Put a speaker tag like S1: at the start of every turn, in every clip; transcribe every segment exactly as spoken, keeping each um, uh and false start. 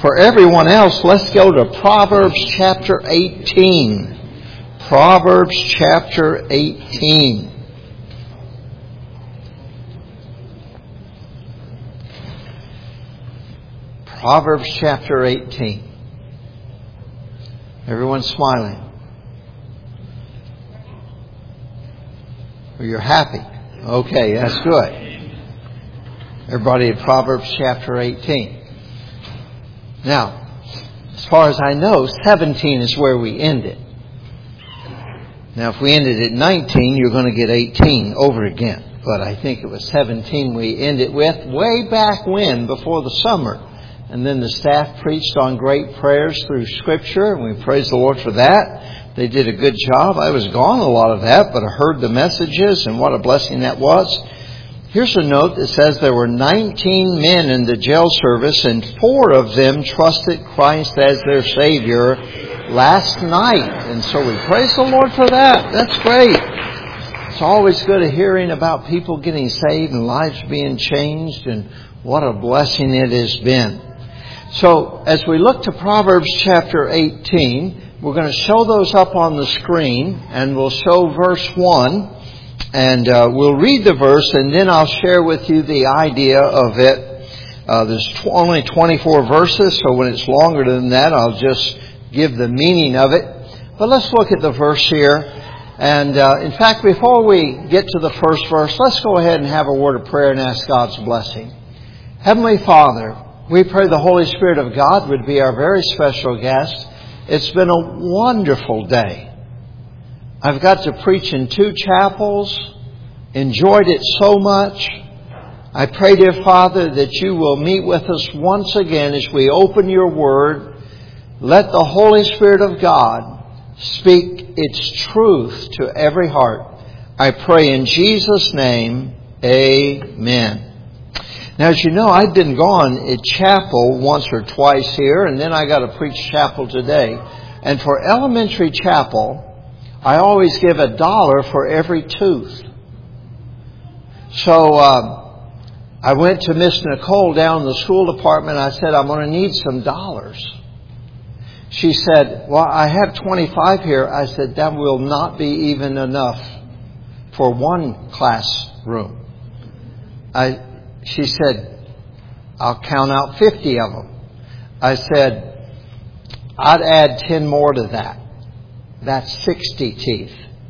S1: for everyone else, let's go to Proverbs chapter eighteen. Proverbs chapter eighteen. Proverbs chapter eighteen. Everyone's smiling. Well, you're happy. Okay, that's good. Everybody at Proverbs chapter eighteen. Now, as far as I know, seventeen is where we ended. Now, if we ended at nineteen, you're going to get eighteen over again. But I think it was seventeen we ended with way back when, before the summer. And then the staff preached on great prayers through Scripture, and we praise the Lord for that. They did a good job. I was gone a lot of that, but I heard the messages, and what a blessing that was. Here's a note that says there were nineteen men in the jail service, and four of them trusted Christ as their Savior last night. And so we praise the Lord for that. That's great. It's always good hearing about people getting saved and lives being changed, and what a blessing it has been. So as we look to Proverbs chapter eighteen, we're going to show those up on the screen, and we'll show verse one, and uh, we'll read the verse, and then I'll share with you the idea of it. Uh, there's tw- only twenty-four verses, so when it's longer than that, I'll just give the meaning of it. But let's look at the verse here. And uh, in fact, before we get to the first verse, let's go ahead and have a word of prayer and ask God's blessing. Heavenly Father, we pray the Holy Spirit of God would be our very special guest. It's been a wonderful day. I've got to preach in two chapels, enjoyed it so much. I pray, dear Father, that you will meet with us once again as we open your word. Let the Holy Spirit of God speak its truth to every heart. I pray in Jesus' name, amen. Now, as you know, I've been gone at chapel once or twice here, and then I got to preach chapel today. And for elementary chapel, I always give a dollar for every tooth. So uh, I went to Miss Nicole down in the school department. I said, I'm going to need some dollars. She said, well, I have twenty-five here. I said, that will not be even enough for one classroom. I... She said, I'll count out fifty of them. I said, I'd add ten more to that. That's sixty teeth.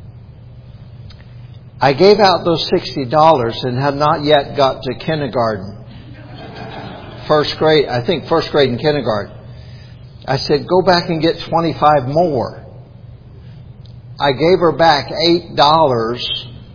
S1: I gave out those sixty dollars and had not yet got to kindergarten. First grade, I think first grade and kindergarten. I said, go back and get twenty-five more. I gave her back eight dollars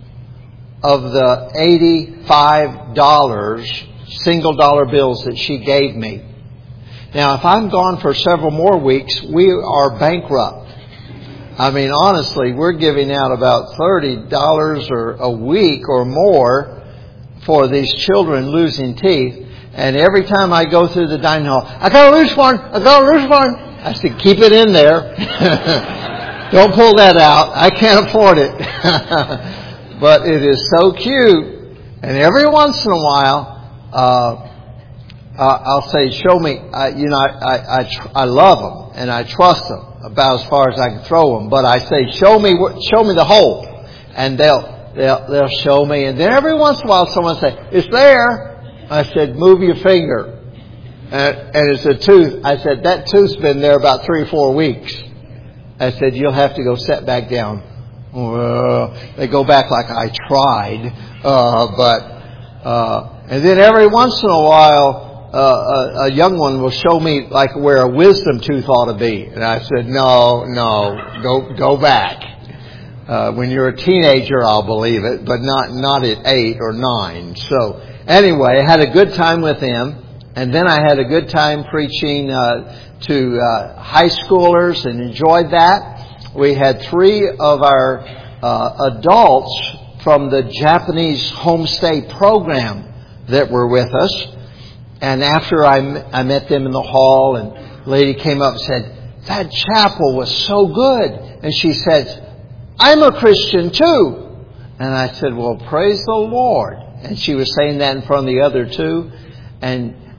S1: of the eighty-five dollars single dollar bills that she gave me. Now, if I'm gone for several more weeks, we are bankrupt. I mean, honestly, we're giving out about thirty dollars or a week or more for these children losing teeth. And every time I go through the dining hall, I got to lose one, I got to lose one. I said, keep it in there. Don't pull that out. I can't afford it. But it is so cute. And every once in a while, uh, uh, I'll say, show me, uh, you know, I, I, I, tr- I love them and I trust them about as far as I can throw them. But I say, show me, show me the hole. And they'll, they'll, they'll show me. And then every once in a while someone will say, it's there. I said, move your finger. And, and it's a tooth. I said, that tooth's been there about three or four weeks. I said, you'll have to go sit back down. Well, they go back like I tried, uh, but uh, and then every once in a while, uh, a, a young one will show me like where a wisdom tooth ought to be, and I said, no, no, go go back. Uh, when you're a teenager, I'll believe it, but not not at eight or nine. So anyway, I had a good time with them, and then I had a good time preaching uh, to uh, high schoolers and enjoyed that. We had three of our uh, adults from the Japanese homestay program that were with us. And after I, I met them in the hall, and a lady came up and said, that chapel was so good. And she said, I'm a Christian too. And I said, well, praise the Lord. And she was saying that in front of the other two. And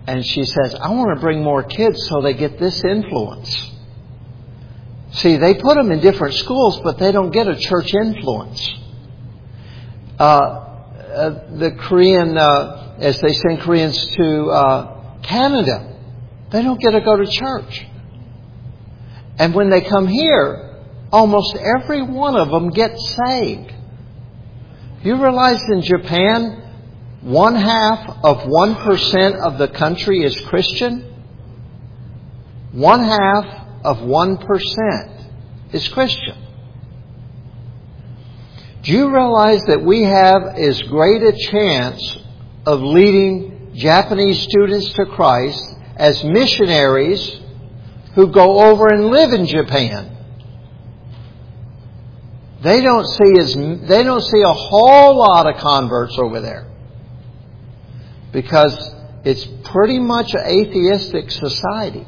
S1: And she says, I want to bring more kids so they get this influence. See, they put them in different schools, but they don't get a church influence. Uh, uh, the Korean, uh, as they send Koreans to uh, Canada, they don't get to go to church. And when they come here, almost every one of them gets saved. You realize in Japan, one half of one percent of the country is Christian? One half of one percent is Christian. Do you realize that we have as great a chance of leading Japanese students to Christ as missionaries who go over and live in Japan? They don't see as they don't see a whole lot of converts over there, because it's pretty much an atheistic society.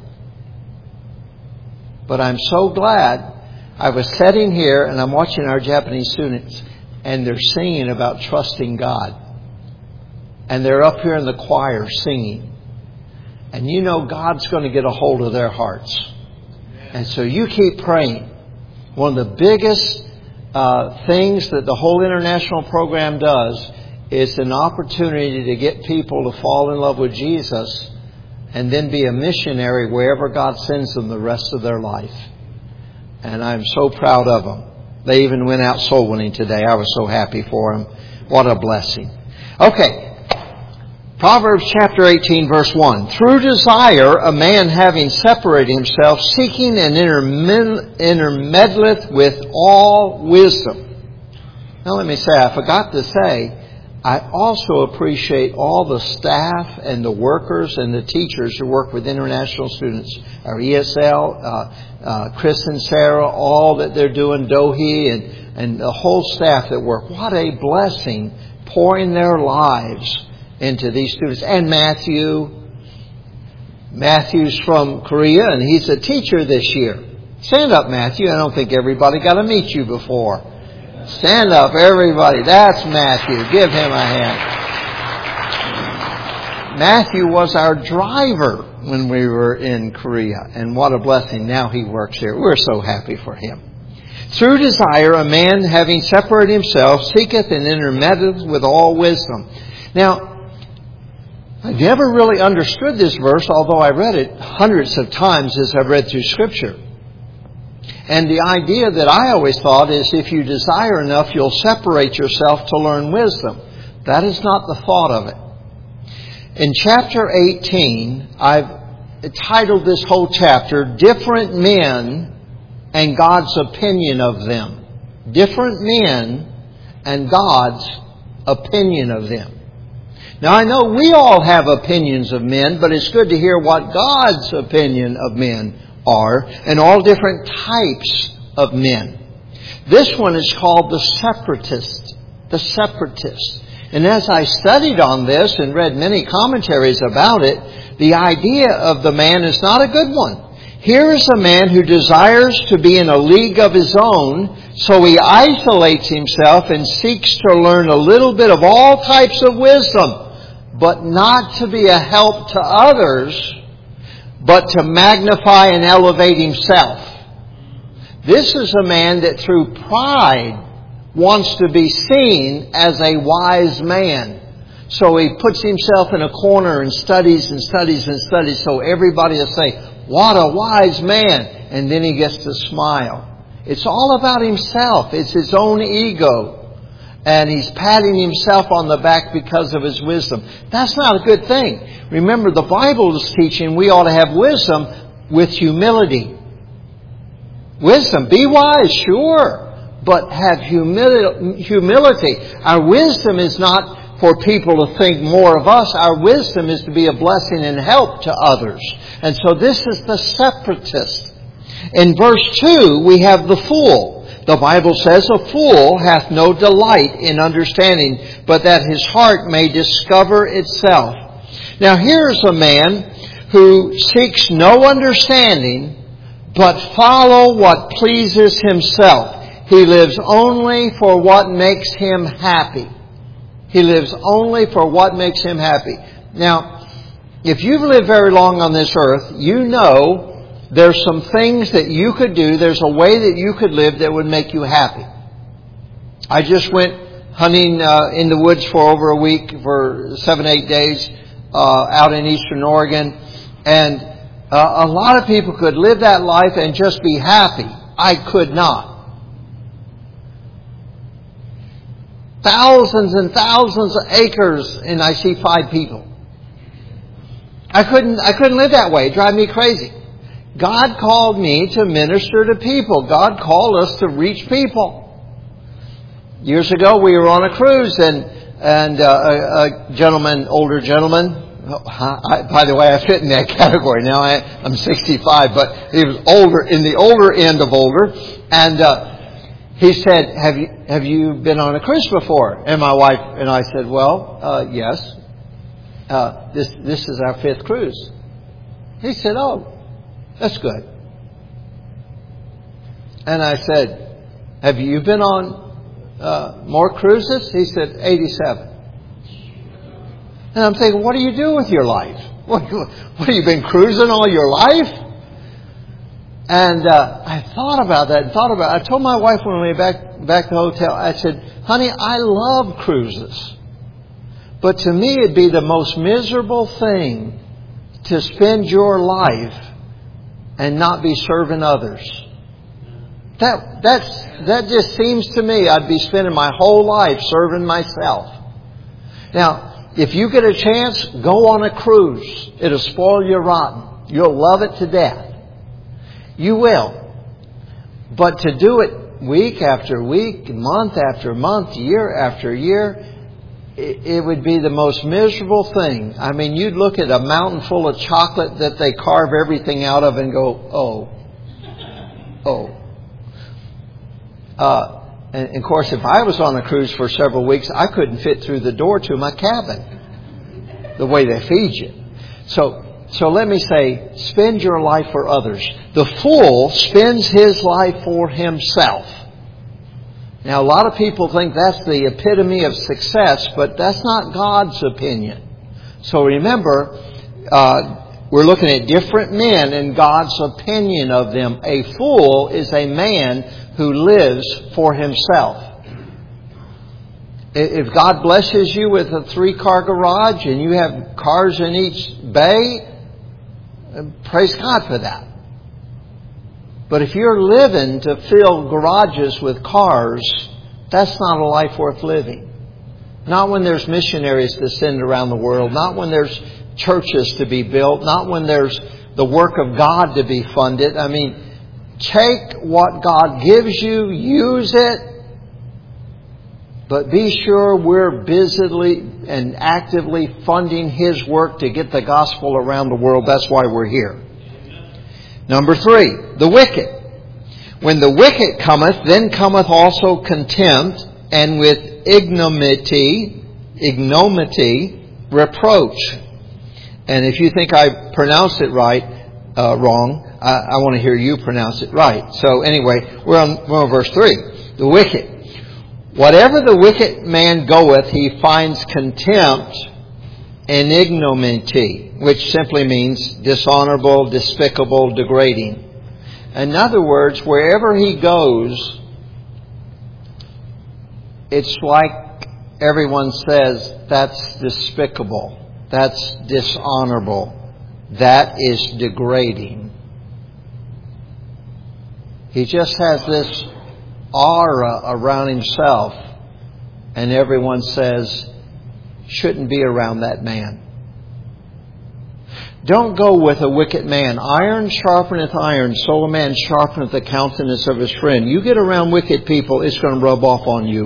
S1: But I'm so glad I was sitting here and I'm watching our Japanese students, and they're singing about trusting God. And they're up here in the choir singing. And you know God's going to get a hold of their hearts. And so you keep praying. One of the biggest uh, things that the whole international program does is an opportunity to get people to fall in love with Jesus and then be a missionary wherever God sends them the rest of their life. And I'm so proud of them. They even went out soul winning today. I was so happy for them. What a blessing. Okay. Proverbs chapter eighteen, verse one. Through desire, a man having separated himself, seeking and intermed- intermeddleth with all wisdom. Now let me say, I forgot to say, I also appreciate all the staff and the workers and the teachers who work with international students. Our E S L, uh, uh, Chris and Sarah, all that they're doing, Dohi, and, and the whole staff that work. What a blessing, pouring their lives into these students. And Matthew. Matthew's from Korea, and he's a teacher this year. Stand up, Matthew. I don't think everybody got to meet you before. Stand up, everybody. That's Matthew. Give him a hand. Matthew was our driver when we were in Korea. And what a blessing. Now he works here. We're so happy for him. Through desire, a man having separated himself, seeketh and intermeddleth with all wisdom. Now, I never really understood this verse, although I read it hundreds of times as I've read through Scripture. And the idea that I always thought is if you desire enough, you'll separate yourself to learn wisdom. That is not the thought of it. In chapter eighteen, I've titled this whole chapter, Different Men and God's Opinion of Them. Different men and God's opinion of them. Now I know we all have opinions of men, but it's good to hear what God's opinion of men are, and all different types of men. This one is called the separatist. The separatist. And as I studied on this and read many commentaries about it, the idea of the man is not a good one. Here is a man who desires to be in a league of his own, so he isolates himself and seeks to learn a little bit of all types of wisdom, but not to be a help to others, but to magnify and elevate himself. This is a man that through pride wants to be seen as a wise man. So he puts himself in a corner and studies and studies and studies so everybody will say, what a wise man. And then he gets to smile. It's all about himself. It's his own ego. And he's patting himself on the back because of his wisdom. That's not a good thing. Remember, the Bible is teaching we ought to have wisdom with humility. Wisdom. Be wise, sure. But have humili- humility. Our wisdom is not for people to think more of us. Our wisdom is to be a blessing and help to others. And so this is the separatist. In verse two, we have the fool. The Bible says, a fool hath no delight in understanding, but that his heart may discover itself. Now here's a man who seeks no understanding, but follow what pleases himself. He lives only for what makes him happy. He lives only for what makes him happy. Now, if you've lived very long on this earth, you know there's some things that you could do, there's a way that you could live that would make you happy. I just went hunting uh, in the woods for over a week, for seven, eight days, uh, out in eastern Oregon. And uh, a lot of people could live that life and just be happy. I could not. Thousands and thousands of acres, and I see five people. I couldn't, I couldn't live that way. It drive me crazy. God called me to minister to people. God called us to reach people. Years ago, we were on a cruise, and and uh, a, a gentleman, older gentleman. I, by the way, I fit in that category now. I, I'm sixty-five, but he was older, in the older end of older, and uh, he said, "Have you have you been on a cruise before?" And my wife and I said, "Well, uh, yes. Uh, this this is our fifth cruise." He said, "Oh, that's good." And I said, "Have you been on Uh, more cruises?" He said, eighty-seven. And I'm thinking, what do you do with your life? What, what have you been cruising all your life? And uh, I thought about that and thought about it. I told my wife when we went back, back to the hotel, I said, "Honey, I love cruises. But to me, it'd be the most miserable thing to spend your life and not be serving others." That that's that just seems to me I'd be spending my whole life serving myself. Now, if you get a chance, go on a cruise. It'll spoil you rotten. You'll love it to death. You will. But to do it week after week, month after month, year after year, it, it would be the most miserable thing. I mean, you'd look at a mountain full of chocolate that they carve everything out of and go, oh, oh. Uh, and, and of course, if I was on a cruise for several weeks, I couldn't fit through the door to my cabin, the way they feed you. So, so let me say, spend your life for others. The fool spends his life for himself. Now, a lot of people think that's the epitome of success, but that's not God's opinion. So remember, uh, we're looking at different men and God's opinion of them. A fool is a man who lives for himself. If God blesses you with a three-car garage and you have cars in each bay, praise God for that. But if you're living to fill garages with cars, that's not a life worth living. Not when there's missionaries to send around the world. Not when there's churches to be built. Not when there's the work of God to be funded. I mean, take what God gives you, use it, but be sure we're busily and actively funding His work to get the gospel around the world. That's why we're here. Number three, the wicked. When the wicked cometh, then cometh also contempt, and with ignominy, ignominy, reproach. And if you think I pronounced it right, uh, wrong, I, I want to hear you pronounce it right. So anyway, we're on, we're on verse three. The wicked. Whatever the wicked man goeth, he finds contempt and ignominy, which simply means dishonorable, despicable, degrading. In other words, wherever he goes, it's like everyone says, that's despicable, that's dishonorable, that is degrading. He just has this aura around himself, and everyone says, shouldn't be around that man. Don't go with a wicked man. Iron sharpeneth iron, so a man sharpeneth the countenance of his friend. You get around wicked people, it's going to rub off on you.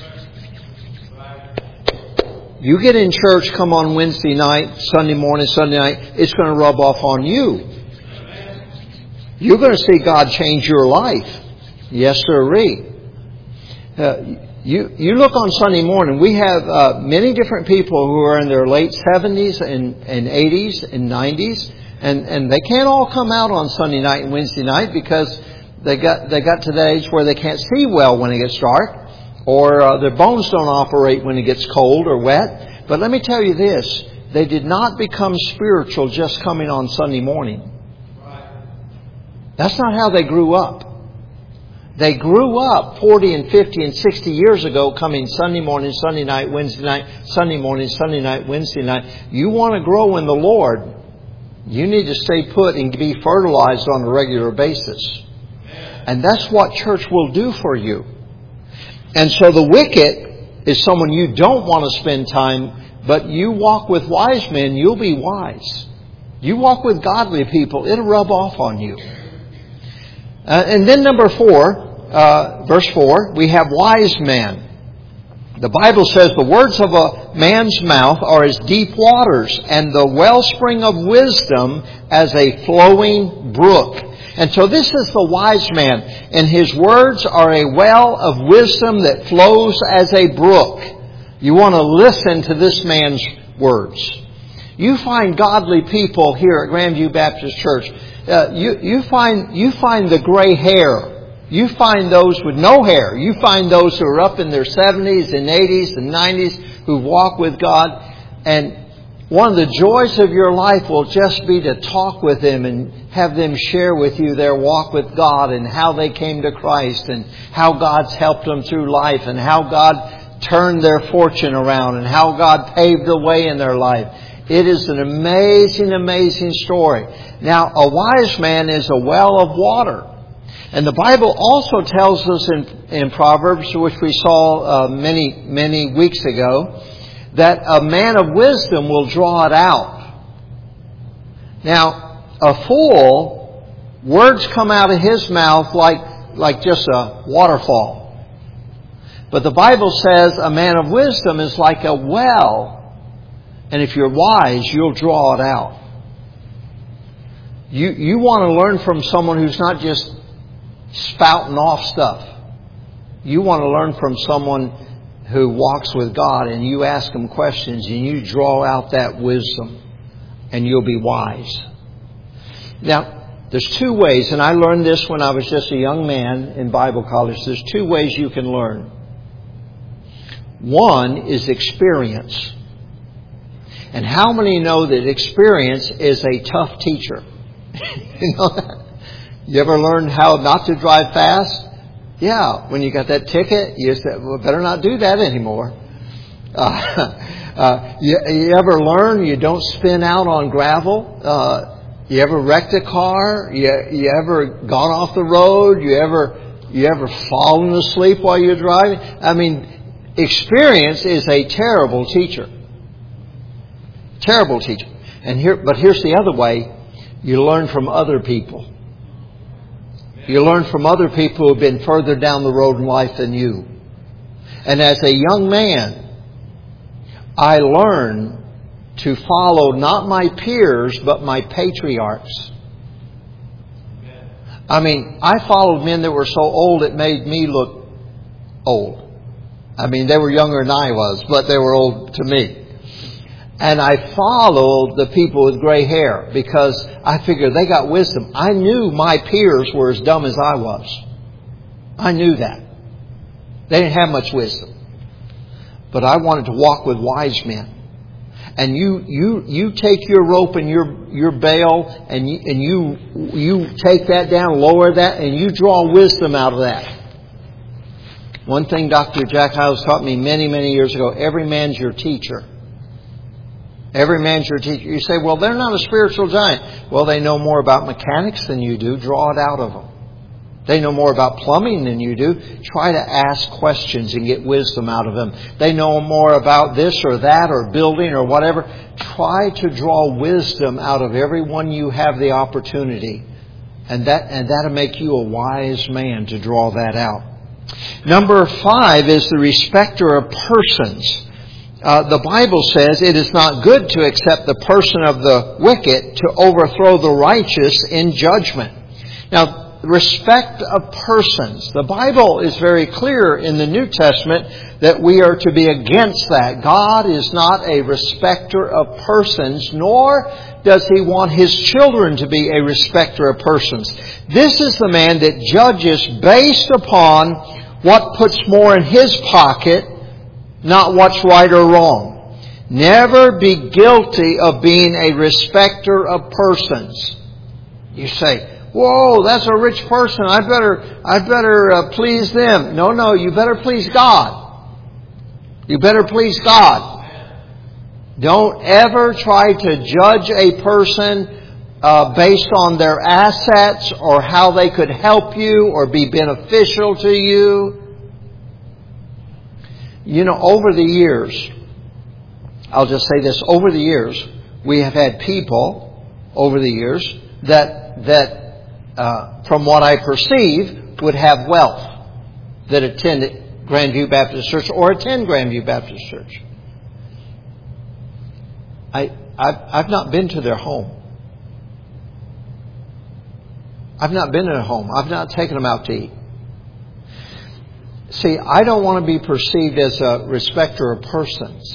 S1: You get in church, come on Wednesday night, Sunday morning, Sunday night, it's going to rub off on you. You're going to see God change your life. Yes, sirree. Uh, you, you look on Sunday morning, we have uh, many different people who are in their late seventies and, and eighties and nineties, and, and they can't all come out on Sunday night and Wednesday night because they got they got to the age where they can't see well when it gets dark, or uh, their bones don't operate when it gets cold or wet. But let me tell you this, they did not become spiritual just coming on Sunday morning. That's not how they grew up. They grew up forty and fifty and sixty years ago, coming Sunday morning, Sunday night, Wednesday night, Sunday morning, Sunday night, Wednesday night. You want to grow in the Lord, you need to stay put and be fertilized on a regular basis. And that's what church will do for you. And so the wicked is someone you don't want to spend time, but you walk with wise men, you'll be wise. You walk with godly people, it'll rub off on you. Uh, and then number four, uh, verse four, we have wise men. The Bible says the words of a man's mouth are as deep waters, and the wellspring of wisdom as a flowing brook. And so this is the wise man, and his words are a well of wisdom that flows as a brook. You want to listen to this man's words. You find godly people here at Grandview Baptist Church. Uh, you, you find you find the gray hair. You find those with no hair. You find those who are up in their seventies and eighties and nineties who walk with God. And one of the joys of your life will just be to talk with them and have them share with you their walk with God and how they came to Christ and how God's helped them through life and how God turned their fortune around and how God paved the way in their life. It is an amazing, amazing story. Now, a wise man is a well of water. And the Bible also tells us in, in Proverbs, which we saw uh, many, many weeks ago, that a man of wisdom will draw it out. Now, a fool, words come out of his mouth like, like just a waterfall. But the Bible says a man of wisdom is like a well. And if you're wise, you'll draw it out. You, you want to learn from someone who's not just spouting off stuff. You want to learn from someone who walks with God, and you ask them questions and you draw out that wisdom and you'll be wise. Now, there's two ways, and I learned this when I was just a young man in Bible college. There's two ways you can learn. One is experience. And how many know that experience is a tough teacher? You know that? You ever learned how not to drive fast? Yeah, when you got that ticket, you said, well, better not do that anymore. Uh, uh, you, you ever learn you don't spin out on gravel? Uh, you ever wrecked a car? You, you ever gone off the road? You ever, you ever fallen asleep while you're driving? I mean, experience is a terrible teacher. Terrible teacher. And here, but here's the other way. You learn from other people. You learn from other people who have been further down the road in life than you. And as a young man, I learned to follow not my peers, but my patriarchs. I mean, I followed men that were so old it made me look old. I mean, they were younger than I was, but they were old to me. And I followed the people with gray hair because I figured they got wisdom. I knew my peers were as dumb as I was. I knew that. They didn't have much wisdom. But I wanted to walk with wise men. And you you you take your rope and your your bail and you, and you you take that down, lower that, and you draw wisdom out of that. One thing Doctor Jack Hyles taught me many, many years ago, every man's your teacher. Every man's your teacher. You say, well, they're not a spiritual giant. Well, they know more about mechanics than you do. Draw it out of them. They know more about plumbing than you do. Try to ask questions and get wisdom out of them. They know more about this or that or building or whatever. Try to draw wisdom out of everyone you have the opportunity. And that, and that'll make you a wise man to draw that out. Number five is the respecter of persons. Uh, the Bible says it is not good to accept the person of the wicked to overthrow the righteous in judgment. Now, respect of persons. The Bible is very clear in the New Testament that we are to be against that. God is not a respecter of persons, nor does He want His children to be a respecter of persons. This is the man that judges based upon what puts more in his pocket, not what's right or wrong. Never be guilty of being a respecter of persons. You say, whoa, that's a rich person. I better, I better uh, please them. No, no, you better please God. You better please God. Don't ever try to judge a person uh, based on their assets or how they could help you or be beneficial to you. You know, over the years, I'll just say this, over the years, we have had people over the years that, that uh, from what I perceive, would have wealth that attend Grandview Baptist Church or attend Grandview Baptist Church. I, I've, I've not been to their home. I've not been in a home. I've not taken them out to eat. See, I don't want to be perceived as a respecter of persons.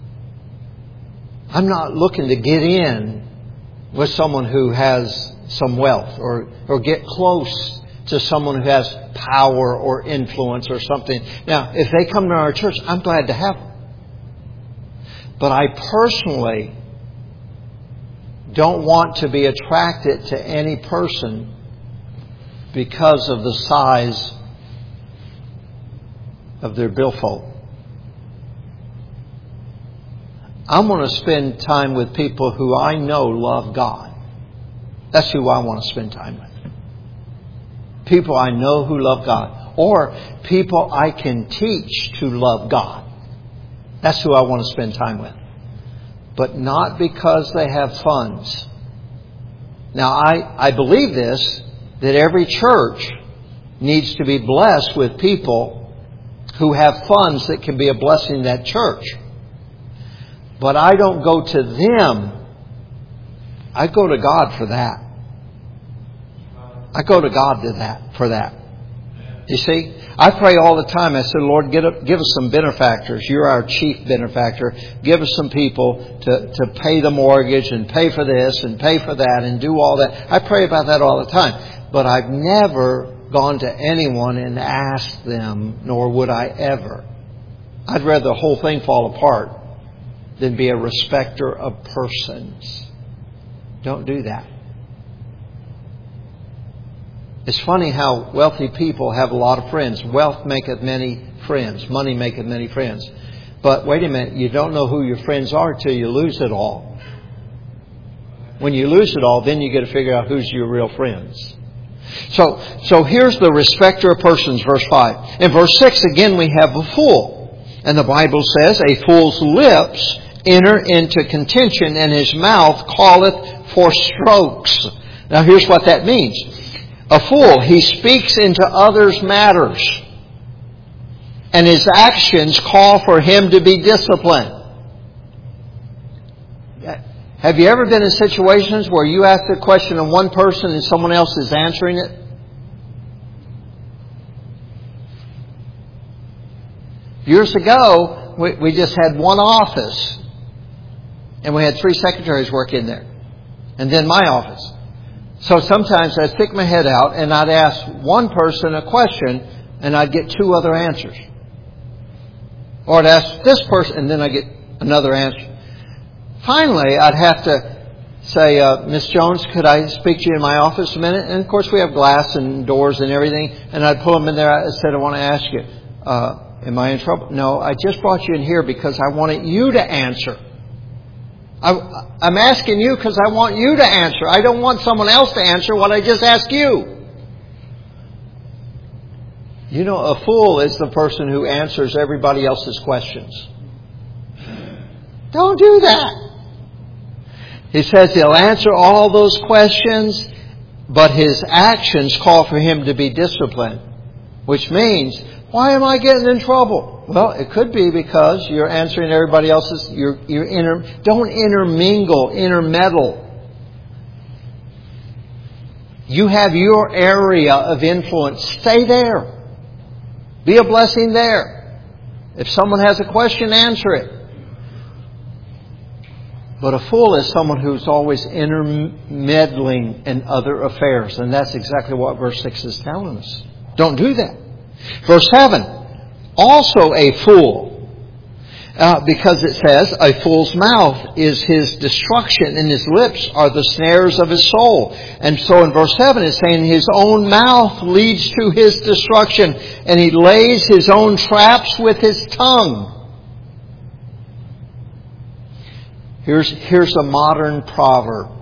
S1: I'm not looking to get in with someone who has some wealth or, or get close to someone who has power or influence or something. Now, if they come to our church, I'm glad to have them. But I personally don't want to be attracted to any person because of the size of their billfold. I'm going to spend time with people who I know love God. That's who I want to spend time with. People I know who love God. Or people I can teach to love God. That's who I want to spend time with. But not because they have funds. Now, I, I believe this, that every church needs to be blessed with people who have funds that can be a blessing to that church. But I don't go to them. I go to God for that. I go to God to that for that. You see, I pray all the time. I said, Lord, get up, give us some benefactors. You're our chief benefactor. Give us some people to, to pay the mortgage and pay for this and pay for that and do all that. I pray about that all the time. But I've never gone to anyone and asked them, nor would I ever. I'd rather the whole thing fall apart than be a respecter of persons. Don't do that. It's funny how wealthy people have a lot of friends. Wealth maketh many friends. Money maketh many friends. But wait a minute, you don't know who your friends are till you lose it all. When you lose it all, then you get to figure out who's your real friends. So, so here's the respecter of persons, verse five. In verse six, again, we have a fool. And the Bible says, a fool's lips enter into contention, and his mouth calleth for strokes. Now here's what that means. A fool, he speaks into others' matters, and his actions call for him to be disciplined. Have you ever been in situations where you ask a question of one person and someone else is answering it? Years ago, we, we just had one office, and we had three secretaries work in there, and then my office. So sometimes I'd stick my head out and I'd ask one person a question and I'd get two other answers. Or I'd ask this person and then I'd get another answer. Finally, I'd have to say, uh, Miss Jones, could I speak to you in my office a minute? And of course we have glass and doors and everything. And I'd pull them in there. I said, I want to ask you, uh, am I in trouble? No, I just brought you in here because I wanted you to answer. I'm asking you because I want you to answer. I don't want someone else to answer what I just asked you. You know, a fool is the person who answers everybody else's questions. Don't do that. He says he'll answer all those questions, but his actions call for him to be disciplined. Which means, why am I getting in trouble? Well, it could be because you're answering everybody else's. You're, you're inter, don't intermingle, intermeddle. You have your area of influence. Stay there. Be a blessing there. If someone has a question, answer it. But a fool is someone who's always intermeddling in other affairs. And that's exactly what verse six is telling us. Don't do that. Verse seven. Also a fool. Uh, because it says, a fool's mouth is his destruction, and his lips are the snares of his soul. And so in verse seven it's saying his own mouth leads to his destruction, and he lays his own traps with his tongue. Here's, here's a modern proverb.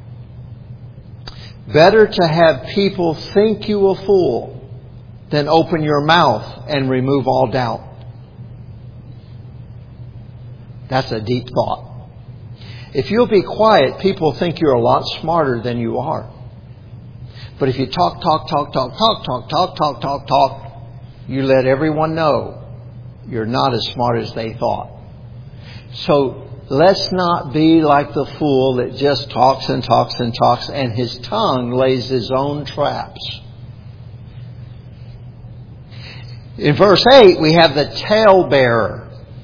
S1: Better to have people think you a fool than open your mouth and remove all doubt. That's a deep thought. If you'll be quiet, people think you're a lot smarter than you are. But if you talk, talk, talk, talk, talk, talk, talk, talk, talk, talk, you let everyone know you're not as smart as they thought. So let's not be like the fool that just talks and talks and talks, and his tongue lays his own traps. In verse eight, we have the talebearer.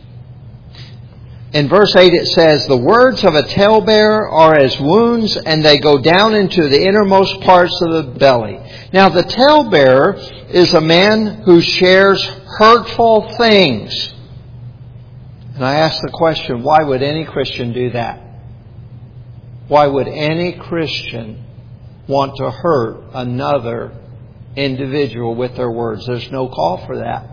S1: In verse eight it says, the words of a talebearer are as wounds, and they go down into the innermost parts of the belly. Now the talebearer is a man who shares hurtful things. And I ask the question, why would any Christian do that? Why would any Christian want to hurt another individual with their words? There's no call for that.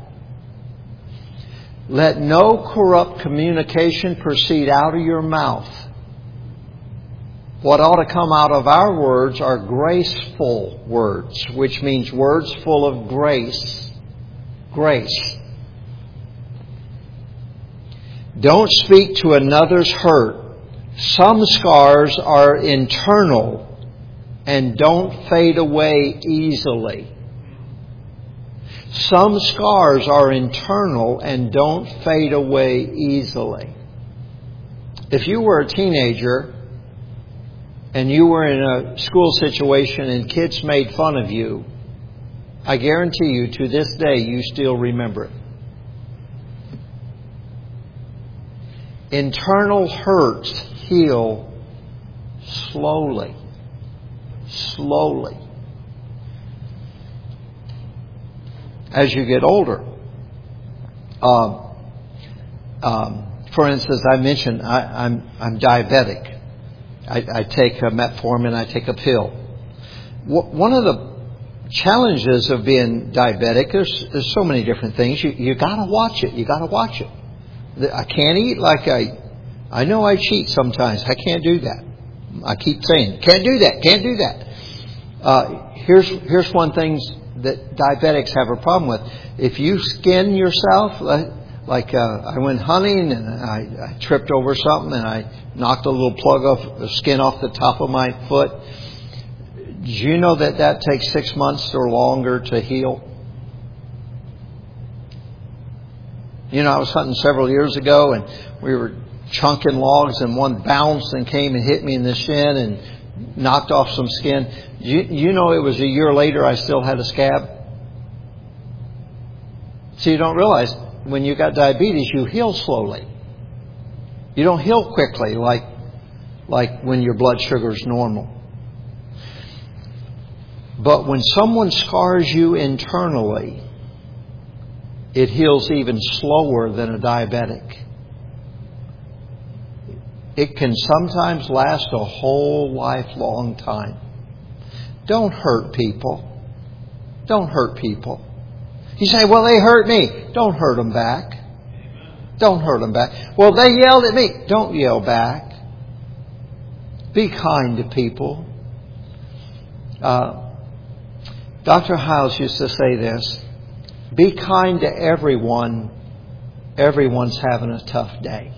S1: Let no corrupt communication proceed out of your mouth. What ought to come out of our words are graceful words, which means words full of grace. Grace. Don't speak to another's hurt. Some scars are internal and don't fade away easily. Some scars are internal and don't fade away easily. If you were a teenager and you were in a school situation and kids made fun of you, I guarantee you to this day you still remember it. Internal hurts heal slowly. Slowly. As you get older. Um, um, for instance, I mentioned I, I'm I'm diabetic. I, I take a metformin. I take a pill. W- one of the challenges of being diabetic, there's there's so many different things. You you got to watch it. You got to watch it. I can't eat like I. I know I cheat sometimes. I can't do that. I keep saying, can't do that. Can't do that. Uh, here's here's one thing that diabetics have a problem with. If you skin yourself, like, like uh, I went hunting and I, I tripped over something and I knocked a little plug off the skin off the top of my foot. Do you know that that takes six months or longer to heal? You know, I was hunting several years ago and we were chunking logs and one bounced and came and hit me in the shin and knocked off some skin. You, you know, it was a year later I still had a scab. So you don't realize when you got diabetes, you heal slowly. You don't heal quickly like like when your blood sugar is normal. But when someone scars you internally, it heals even slower than a diabetic. It can sometimes last a whole lifelong time. Don't hurt people. Don't hurt people. You say, well, they hurt me. Don't hurt them back. Don't hurt them back. Well, they yelled at me. Don't yell back. Be kind to people. Uh, Doctor Hiles used to say this. Be kind to everyone. Everyone's having a tough day.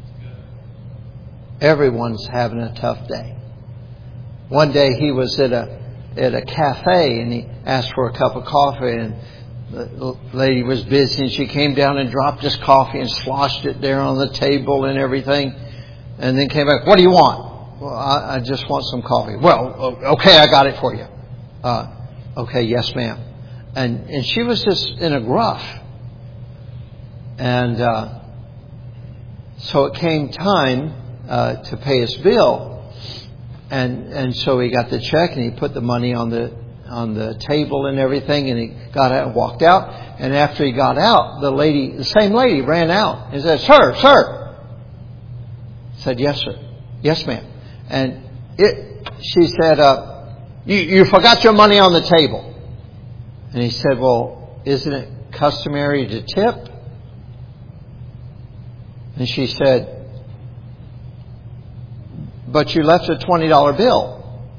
S1: Everyone's having a tough day. One day he was at a at a cafe and he asked for a cup of coffee, and the lady was busy and she came down and dropped his coffee and sloshed it there on the table and everything, and then came back. What do you want? Well, I, I just want some coffee. Well, okay, I got it for you. Uh, okay, yes, ma'am. And and she was just in a gruff. And uh, so it came time uh, to pay his bill. And and so he got the check and he put the money on the on the table and everything, and he got out and walked out. And after he got out, the lady, the same lady, ran out and said, "Sir, sir." Said, "Yes, sir. Yes, ma'am." And it, she said, uh, you, you forgot your money on the table." And he said, "Well, isn't it customary to tip?" And she said, "But you left a twenty dollar bill."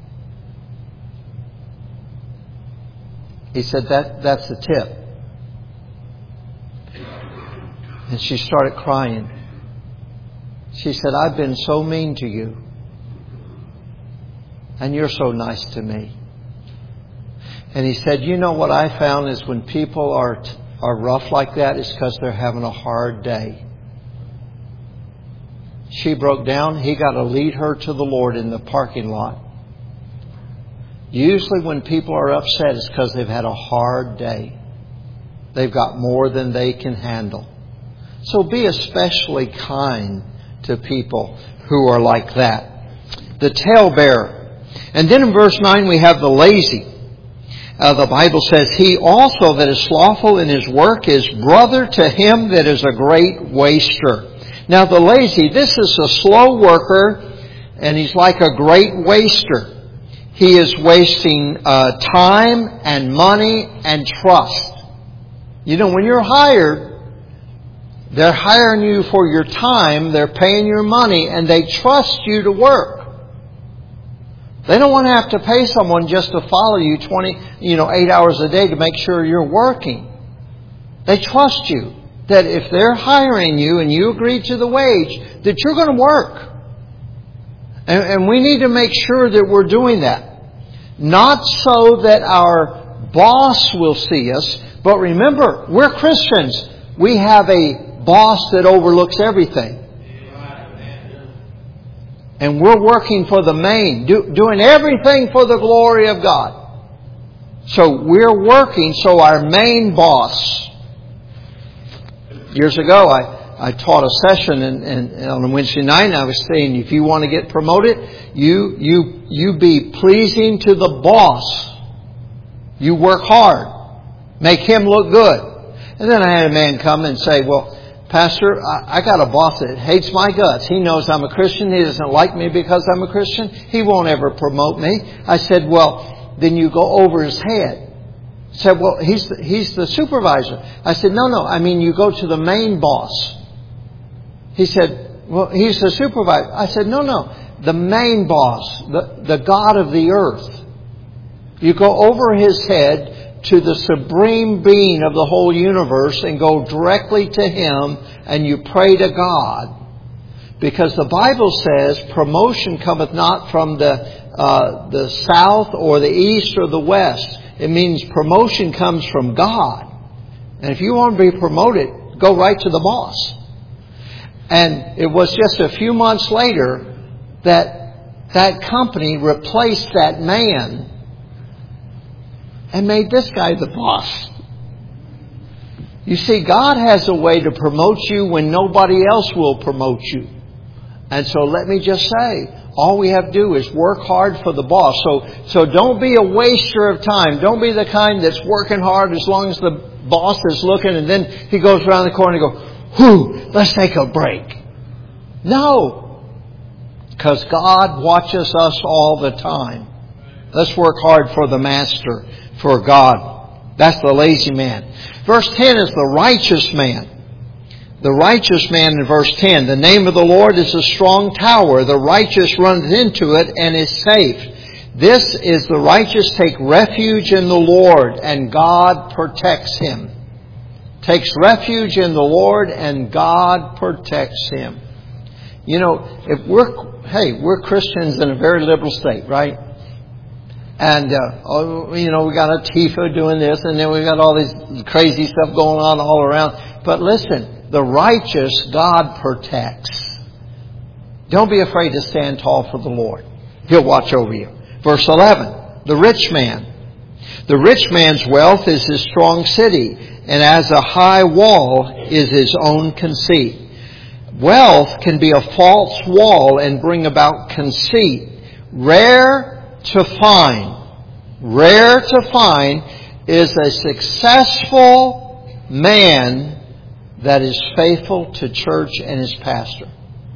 S1: He said, that that's the tip. And she started crying. She said, "I've been so mean to you. And you're so nice to me." And he said, "You know what I found is when people are are rough like that, it's because they're having a hard day." She broke down. He got to lead her to the Lord in the parking lot. Usually when people are upset, it's because they've had a hard day. They've got more than they can handle. So be especially kind to people who are like that. The talebearer. And then in verse nine we have the lazy. Uh, the Bible says, "He also that is slothful in his work is brother to him that is a great waster." Now the lazy, this is a slow worker, and he's like a great waster. He is wasting uh, time and money and trust. You know, when you're hired, they're hiring you for your time, they're paying your money, and they trust you to work. They don't want to have to pay someone just to follow you twenty, you know, eight hours a day to make sure you're working. They trust you that if they're hiring you and you agree to the wage, that you're going to work. And, and we need to make sure that we're doing that. Not so that our boss will see us, but remember, we're Christians. We have a boss that overlooks everything. And we're working for the main, do, doing everything for the glory of God. So we're working so our main boss. Years ago, I, I taught a session, and, and on a Wednesday night, and I was saying, if you want to get promoted, you you you be pleasing to the boss. You work hard, make him look good. And then I had a man come and say, "Well, Pastor, I, I got a boss that hates my guts. He knows I'm a Christian. He doesn't like me because I'm a Christian. He won't ever promote me." I said, "Well, then you go over his head." He said, "Well, he's the, he's the supervisor." I said, "No, no. I mean, you go to the main boss." He said, "Well, he's the supervisor." I said, "No, no. The main boss, the, the God of the earth. You go over his head to the supreme being of the whole universe and go directly to him and you pray to God. Because the Bible says promotion cometh not from the uh, the south or the east or the west. It means promotion comes from God. And if you want to be promoted, go right to the boss." And it was just a few months later that that company replaced that man and made this guy the boss. You see, God has a way to promote you when nobody else will promote you. And so let me just say, all we have to do is work hard for the boss. So, so don't be a waster of time. Don't be the kind that's working hard as long as the boss is looking, and then he goes around the corner and goes, "Whew, let's take a break." No. Because God watches us all the time. Let's work hard for the Master, for God. That's the lazy man. Verse ten is the righteous man. The righteous man in verse ten. "The name of the Lord is a strong tower. The righteous runs into it and is safe." This is the righteous take refuge in the Lord, and God protects him. Takes refuge in the Lord, and God protects him. You know, if we're, hey, we're Christians in a very liberal state, right? And, uh, oh, you know, we got a T I F A doing this, and then we got all this crazy stuff going on all around. But listen, the righteous God protects. Don't be afraid to stand tall for the Lord. He'll watch over you. Verse eleven, the rich man. The rich man's wealth is his strong city, and as a high wall is his own conceit. Wealth can be a false wall and bring about conceit. Rare to find. rare to find, is a successful man that is faithful to church and his pastor.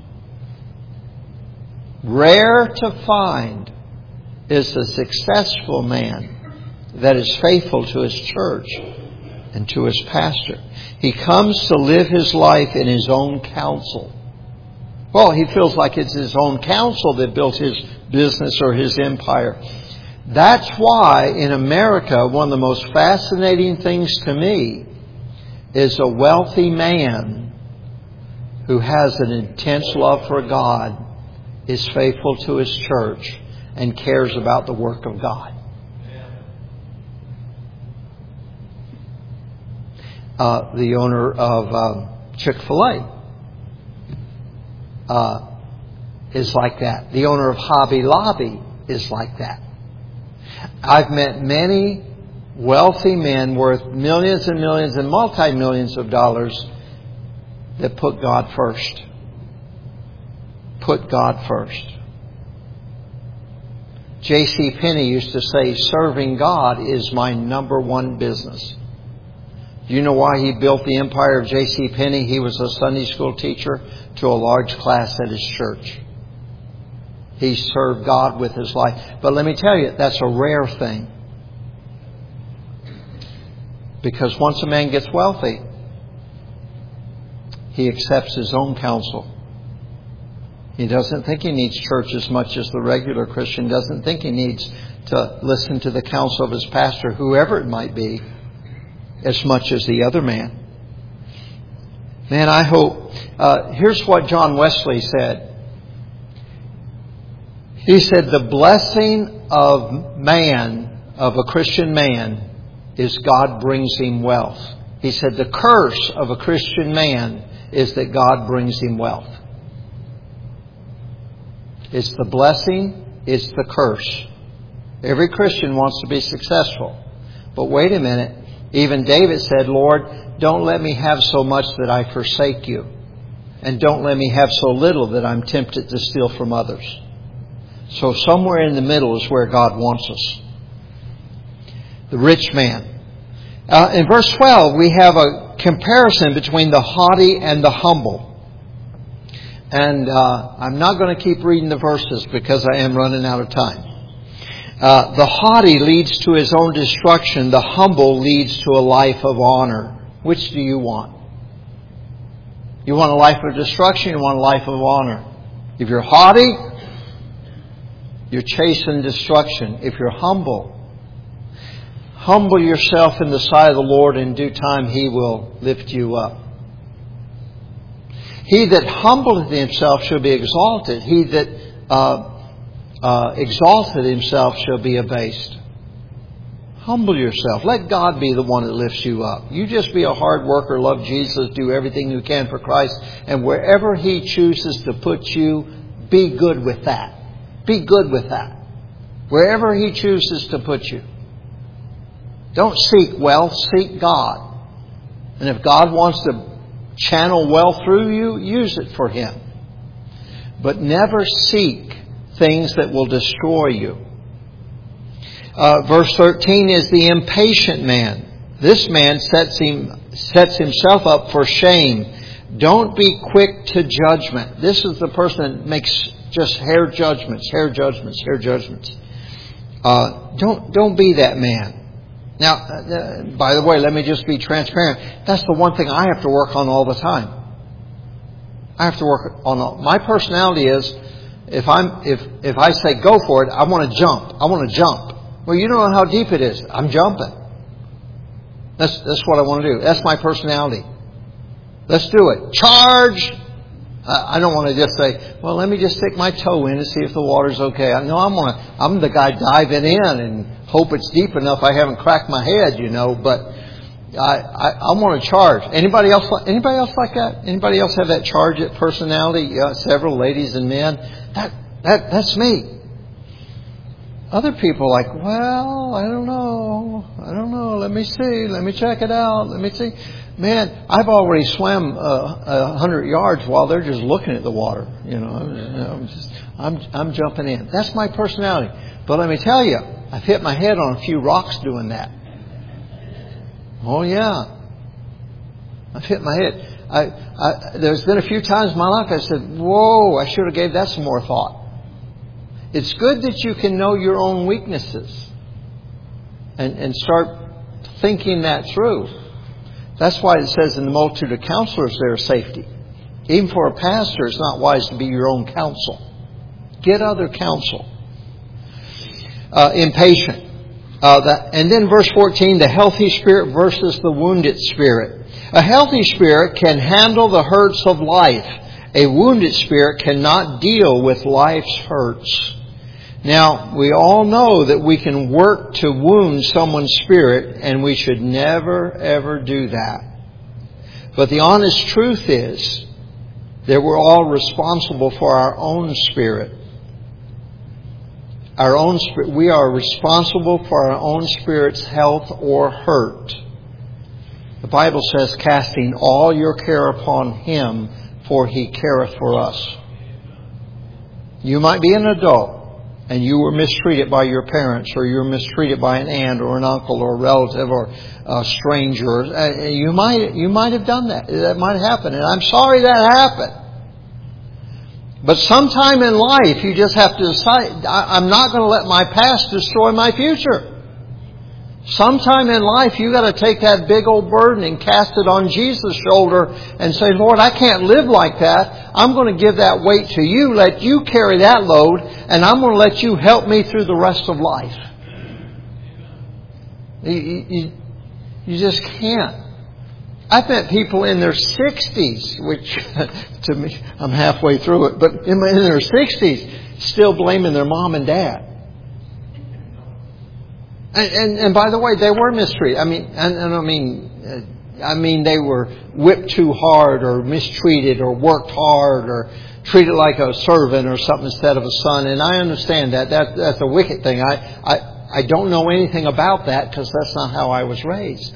S1: Rare to find is a successful man that is faithful to his church and to his pastor. He comes to live his life in his own counsel. Well, he feels like it's his own counsel that built his business or his empire. That's why in America, one of the most fascinating things to me is a wealthy man who has an intense love for God, is faithful to his church, and cares about the work of God. Uh, the owner of uh, Chick-fil-A uh, is like that. The owner of Hobby Lobby is like that. I've met many wealthy men worth millions and millions and multi-millions of dollars that put God first. Put God first. J C Penney used to say, serving God is my number one business. Do you know why he built the empire of J C Penney? He was a Sunday school teacher to a large class at his church. He served God with his life. But let me tell you, that's a rare thing. Because once a man gets wealthy, he accepts his own counsel. He doesn't think he needs church as much as the regular Christian. Doesn't think he needs to listen to the counsel of his pastor, whoever it might be, as much as the other man. Man, I hope... Uh, here's what John Wesley said. He said, the blessing of man, of a Christian man, is God brings him wealth. He said, the curse of a Christian man is that God brings him wealth. It's the blessing, it's the curse. Every Christian wants to be successful. But wait a minute. Even David said, Lord, don't let me have so much that I forsake you. And don't let me have so little that I'm tempted to steal from others. So somewhere in the middle is where God wants us. The rich man. Uh, in verse twelve, we have a comparison between the haughty and the humble. And uh, I'm not going to keep reading the verses because I am running out of time. Uh, the haughty leads to his own destruction. The humble leads to a life of honor. Which do you want? You want a life of destruction? You want a life of honor? If you're haughty, you're chasing destruction. If you're humble, humble yourself in the sight of the Lord. In due time, He will lift you up. He that humbleth himself shall be exalted. He that uh, uh, exalted himself shall be abased. Humble yourself. Let God be the one that lifts you up. You just be a hard worker, love Jesus, do everything you can for Christ. And wherever He chooses to put you, be good with that. Be good with that. Wherever He chooses to put you. Don't seek wealth, seek God. And if God wants to channel wealth through you, use it for Him. But never seek things that will destroy you. Uh, verse thirteen is the impatient man. This man sets him sets himself up for shame. Don't be quick to judgment. This is the person that makes just hair judgments, hair judgments, hair judgments. Uh, don't don't be that man. Now, uh, by the way, let me just be transparent. That's the one thing I have to work on all the time. I have to work on all. My personality is, if I'm if if I say go for it, I want to jump. I want to jump. Well, you don't know how deep it is. I'm jumping. That's that's what I want to do. That's my personality. Let's do it. Charge! I don't want to just say, well, let me just stick my toe in and see if the water's okay. No, I'm gonna, I'm the guy diving in and hope it's deep enough I haven't cracked my head, you know. But I I, I want to charge. Anybody else? Anybody else like that? Anybody else have that charge it personality? Yeah, several ladies and men. That that that's me. Other people are like, well, I don't know. I don't know. Let me see. Let me check it out. Let me see. Man, I've already swam uh, a hundred yards while they're just looking at the water. You know, I'm just, I'm, I'm jumping in. That's my personality. But let me tell you, I've hit my head on a few rocks doing that. Oh yeah. I've hit my head. I, I, there's been a few times in my life I said, whoa, I should have gave that some more thought. It's good that you can know your own weaknesses and, and start thinking that through. That's why it says in the multitude of counselors there is safety. Even for a pastor, it's not wise to be your own counsel. Get other counsel. Uh, impatient. Uh, that, and then verse fourteen, the healthy spirit versus the wounded spirit. A healthy spirit can handle the hurts of life. A wounded spirit cannot deal with life's hurts. Now, we all know that we can work to wound someone's spirit, and we should never, ever do that. But the honest truth is that we're all responsible for our own spirit. Our own spirit. We are responsible for our own spirit's health or hurt. The Bible says, casting all your care upon Him, for He careth for us. You might be an adult, and you were mistreated by your parents, or you were mistreated by an aunt or an uncle or a relative or a stranger. You might, you might have done that. That might happen. And I'm sorry that happened. But sometime in life, you just have to decide, I'm not going to let my past destroy my future. Sometime in life, you got to take that big old burden and cast it on Jesus' shoulder and say, Lord, I can't live like that. I'm going to give that weight to you. Let you carry that load, and I'm going to let you help me through the rest of life. You, you, you just can't. I've met people in their sixties, which to me, I'm halfway through it, but in their sixties, still blaming their mom and dad. And, and, and by the way, they were mistreated. I mean, and, and I mean, uh, I mean, they were whipped too hard, or mistreated, or worked hard, or treated like a servant or something instead of a son. And I understand that. That that's a wicked thing. I I, I don't know anything about that because that's not how I was raised.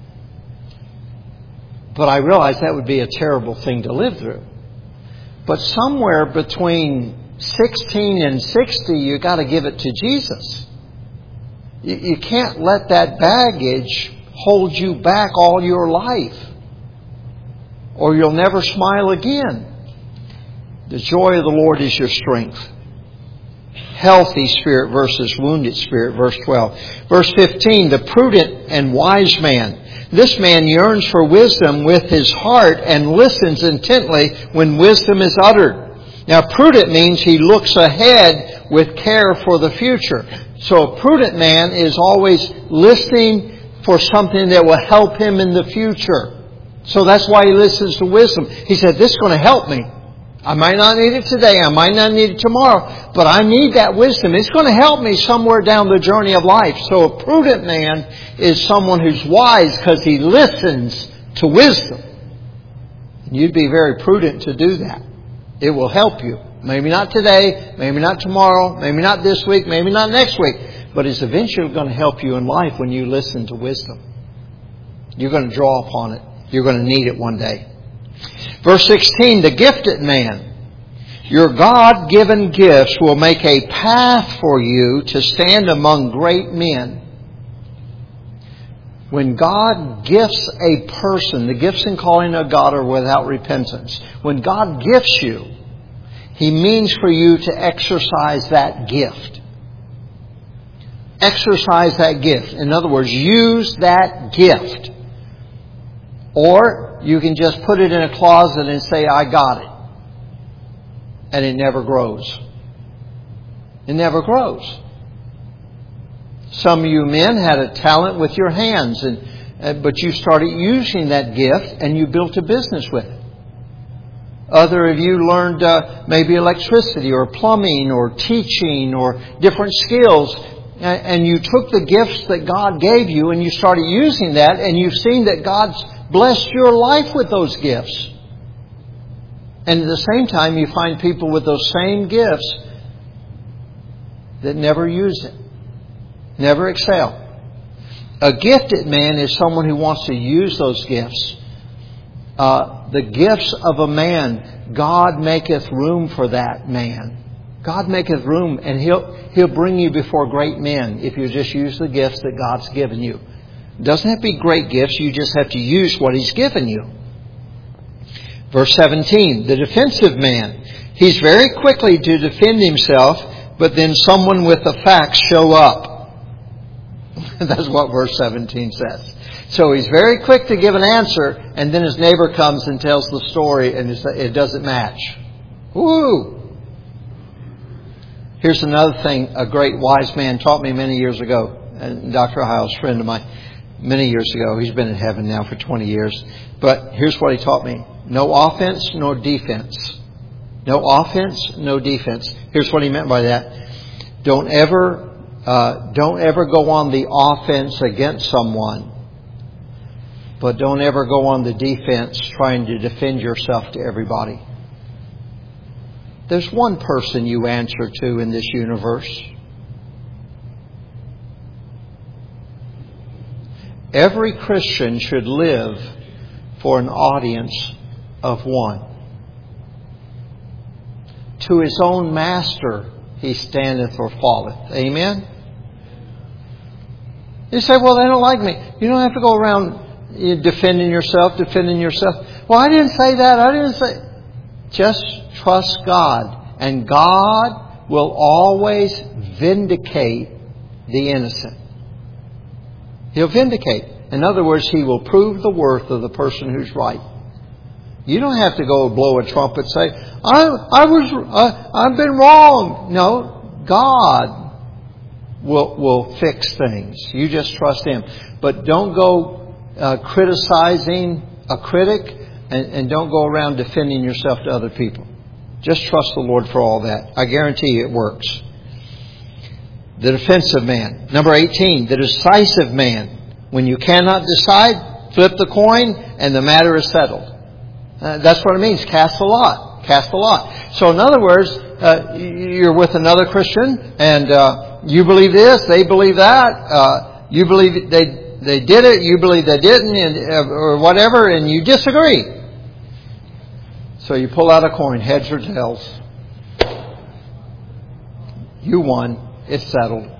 S1: But I realize that would be a terrible thing to live through. But somewhere between sixteen and sixty, you got to give it to Jesus. You can't let that baggage hold you back all your life, or you'll never smile again. The joy of the Lord is your strength. Healthy spirit versus wounded spirit, verse twelve. Verse fifteen, the prudent and wise man. This man yearns for wisdom with his heart and listens intently when wisdom is uttered. Now, prudent means he looks ahead with care for the future. So a prudent man is always listening for something that will help him in the future. So that's why he listens to wisdom. He said, this is going to help me. I might not need it today. I might not need it tomorrow. But I need that wisdom. It's going to help me somewhere down the journey of life. So a prudent man is someone who's wise because he listens to wisdom. And you'd be very prudent to do that. It will help you. Maybe not today, maybe not tomorrow, maybe not this week, maybe not next week. But it's eventually going to help you in life when you listen to wisdom. You're going to draw upon it. You're going to need it one day. Verse sixteen, the gifted man. Your God-given gifts will make a path for you to stand among great men. When God gifts a person, the gifts and calling of God are without repentance. When God gifts you, He means for you to exercise that gift. Exercise that gift. In other words, use that gift. Or you can just put it in a closet and say, I got it. And it never grows. It never grows. Some of you men had a talent with your hands, and uh, but you started using that gift and you built a business with it. Other of you learned uh, maybe electricity or plumbing or teaching or different skills, and, and you took the gifts that God gave you and you started using that, and you've seen that God's blessed your life with those gifts. And at the same time, you find people with those same gifts that never use it. Never excel. A gifted man is someone who wants to use those gifts. Uh, the gifts of a man, God maketh room for that man. God maketh room, and He'll He'll bring you before great men if you just use the gifts that God's given you. It doesn't have to be great gifts. You just have to use what He's given you. Verse seventeen, the defensive man. He's very quickly to defend himself, but then someone with the facts show up. That's what verse seventeen says. So he's very quick to give an answer, and then his neighbor comes and tells the story, and it doesn't match. Woo! Here's another thing a great wise man taught me many years ago. And Doctor Hiles, a friend of mine, many years ago. He's been in heaven now for twenty years. But here's what he taught me. No offense, no defense. No offense, no defense. Here's what he meant by that. Don't ever, uh, don't ever go on the offense against someone. But don't ever go on the defense trying to defend yourself to everybody. There's one person you answer to in this universe. Every Christian should live for an audience of one. To his own master he standeth or falleth. Amen? You say, well, they don't like me. You don't have to go around defending yourself, defending yourself. Well, I didn't say that. I didn't say... Just trust God. And God will always vindicate the innocent. He'll vindicate. In other words, He will prove the worth of the person who's right. You don't have to go blow a trumpet and say, I, I was, uh, I've been wrong. No, God will, will fix things. You just trust Him. But don't go uh, criticizing a critic, and, and don't go around defending yourself to other people. Just trust the Lord for all that. I guarantee you it works. The defensive man. Number eighteen, the decisive man. When you cannot decide, flip the coin and the matter is settled. Uh, that's what it means. Cast a lot. Cast a lot. So in other words, uh, you're with another Christian and uh, you believe this, they believe that. Uh, you believe they they did it, you believe they didn't, and, uh, or whatever, and you disagree. So you pull out a coin, heads or tails. You won. It's settled.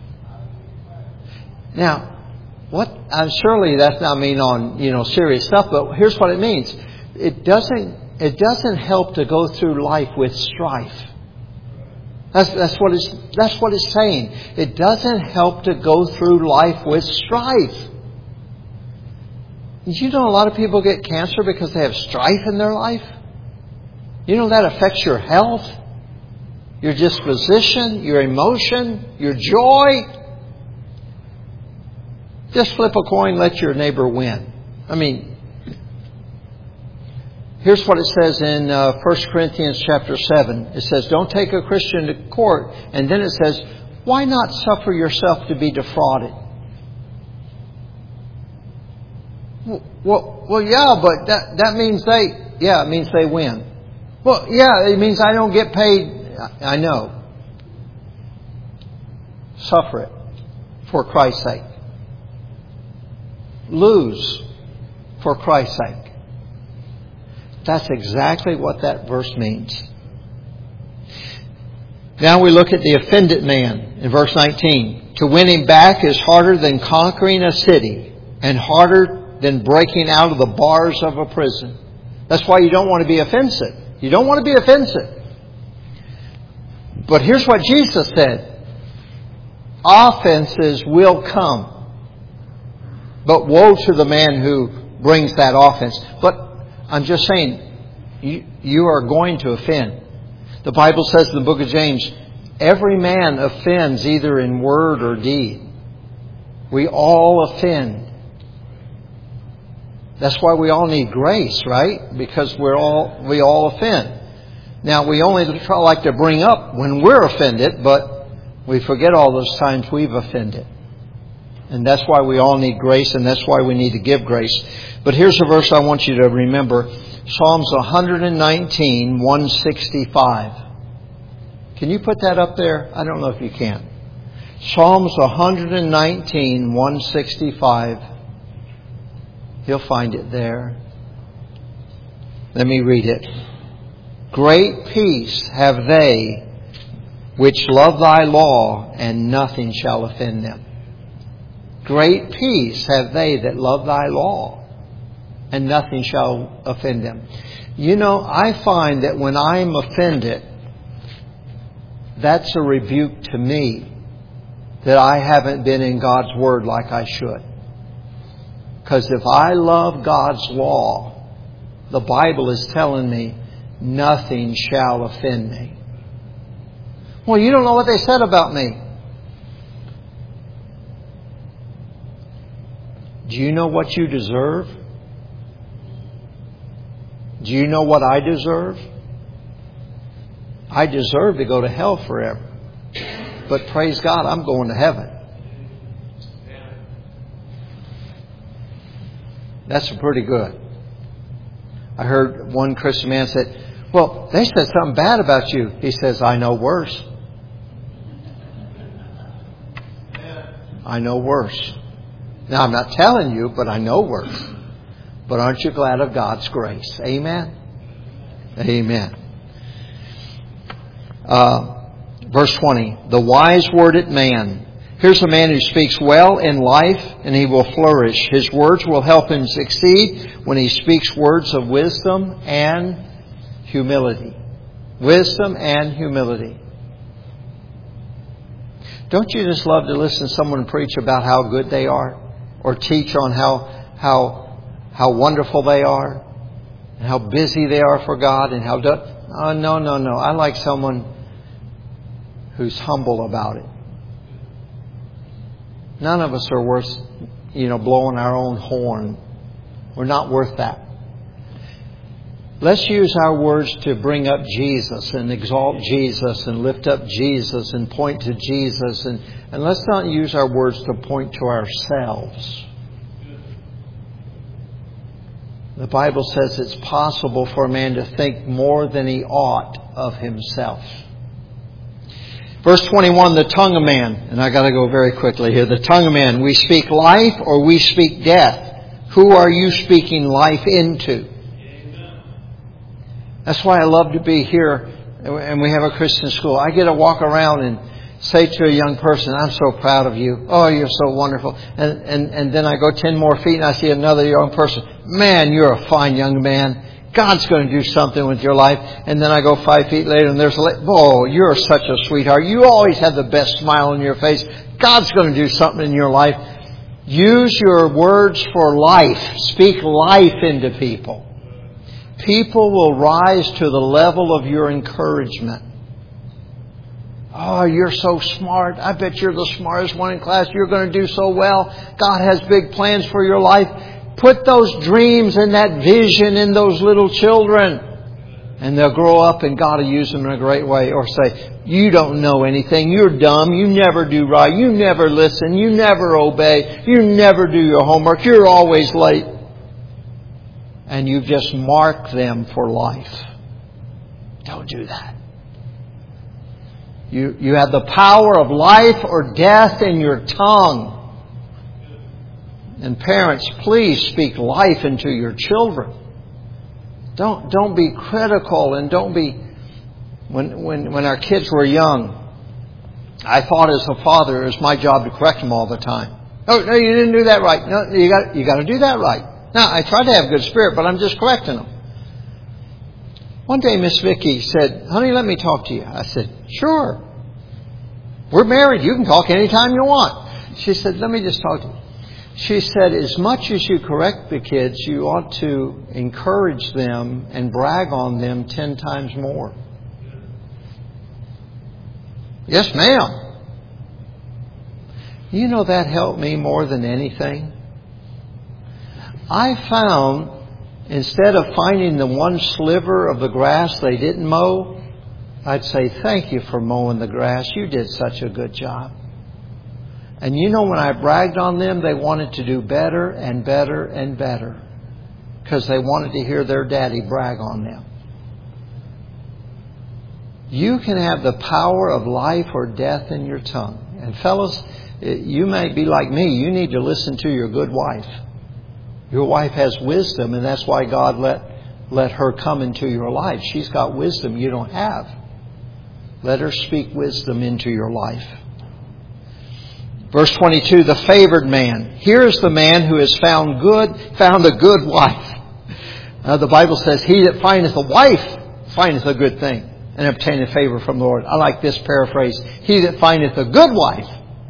S1: Now, what? I'm surely that's not mean on you know serious stuff, but here's what it means. It doesn't. It doesn't help to go through life with strife. That's that's what it's that's what it's saying. It doesn't help to go through life with strife. Did you know a lot of people get cancer because they have strife in their life? You know that affects your health, your disposition, your emotion, your joy. Just flip a coin, let your neighbor win. I mean, here's what it says in uh, First Corinthians chapter seven. It says, don't take a Christian to court. And then it says, why not suffer yourself to be defrauded? Well, well, yeah, but that, that means they, yeah, it means they win. Well, yeah, it means I don't get paid. I know. Suffer it for Christ's sake. Lose for Christ's sake. That's exactly what that verse means. Now we look at the offended man in verse nineteen. To win him back is harder than conquering a city and harder than breaking out of the bars of a prison. That's why you don't want to be offensive. You don't want to be offensive. But here's what Jesus said. Offenses will come. But woe to the man who brings that offense. But I'm just saying, you, you are going to offend. The Bible says in the book of James, every man offends either in word or deed. We all offend. That's why we all need grace, right? Because we're all we all offend. Now, we only try, like to bring up when we're offended, but we forget all those times we've offended. And that's why we all need grace, and that's why we need to give grace. But here's a verse I want you to remember. Psalms one nineteen, one sixty-five. Can you put that up there? I don't know if you can. Psalms one nineteen, one sixty-five. You'll find it there. Let me read it. Great peace have they which love thy law, and nothing shall offend them. Great peace have they that love thy law, and nothing shall offend them. You know, I find that when I'm offended, that's a rebuke to me that I haven't been in God's Word like I should. Because if I love God's law, the Bible is telling me, nothing shall offend me. Well, you don't know what they said about me. Do you know what you deserve? Do you know what I deserve? I deserve to go to hell forever. But praise God, I'm going to heaven. That's pretty good. I heard one Christian man said, well, they said something bad about you. He says, I know worse. I know worse. Now, I'm not telling you, but I know worse. But aren't you glad of God's grace? Amen? Amen. Uh, verse twenty. The wise worded man. Here's a man who speaks well in life, and he will flourish. His words will help him succeed when he speaks words of wisdom and humility. Wisdom and humility. Don't you just love to listen to someone preach about how good they are? Or teach on how how how wonderful they are? And how busy they are for God? And how... Do- oh, no, no, no. I like someone who's humble about it. None of us are worth, you know, blowing our own horn. We're not worth that. Let's use our words to bring up Jesus and exalt Jesus and lift up Jesus and point to Jesus. And, and let's not use our words to point to ourselves. The Bible says it's possible for a man to think more than he ought of himself. Verse twenty-one, the tongue of man. And I got to go very quickly here. The tongue of man. We speak life or we speak death. Who are you speaking life into? That's why I love to be here, and we have a Christian school. I get to walk around and say to a young person, I'm so proud of you. Oh, you're so wonderful. And, and, and then I go ten more feet and I see another young person. Man, you're a fine young man. God's going to do something with your life. And then I go five feet later and there's a, oh, you're such a sweetheart. You always have the best smile on your face. God's going to do something in your life. Use your words for life. Speak life into people. People will rise to the level of your encouragement. Oh, you're so smart. I bet you're the smartest one in class. You're going to do so well. God has big plans for your life. Put those dreams and that vision in those little children. And they'll grow up and God will use them in a great way. Or say, you don't know anything. You're dumb. You never do right. You never listen. You never obey. You never do your homework. You're always late. And you've just marked them for life. Don't do that. You, you have the power of life or death in your tongue. And parents, please speak life into your children. Don't, don't be critical and don't be... When, when, when our kids were young, I thought as a father it was my job to correct them all the time. Oh, no, you didn't do that right. No, you got, you got to do that right. Now, I try to have good spirit, but I'm just correcting them. One day, Miss Vicky said, honey, let me talk to you. I said, sure. We're married. You can talk anytime you want. She said, let me just talk to you. She said, as much as you correct the kids, you ought to encourage them and brag on them ten times more. Yes, ma'am. You know, that helped me more than anything. I found, instead of finding the one sliver of the grass they didn't mow, I'd say, thank you for mowing the grass. You did such a good job. And you know, when I bragged on them, they wanted to do better and better and better. Because they wanted to hear their daddy brag on them. You can have the power of life or death in your tongue. And fellas, you may be like me. You need to listen to your good wife. Your wife has wisdom, and that's why God let, let her come into your life. She's got wisdom you don't have. Let her speak wisdom into your life. Verse twenty-two, the favored man. Here is the man who has found good, found a good wife. Uh, the Bible says, he that findeth a wife findeth a good thing and obtaineth favor from the Lord. I like this paraphrase. He that findeth a good wife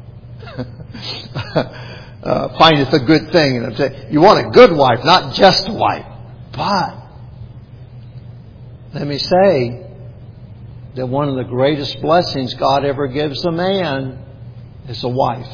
S1: uh, findeth a good thing. And obtain- you want a good wife, not just a wife. But let me say that one of the greatest blessings God ever gives a man is a wife.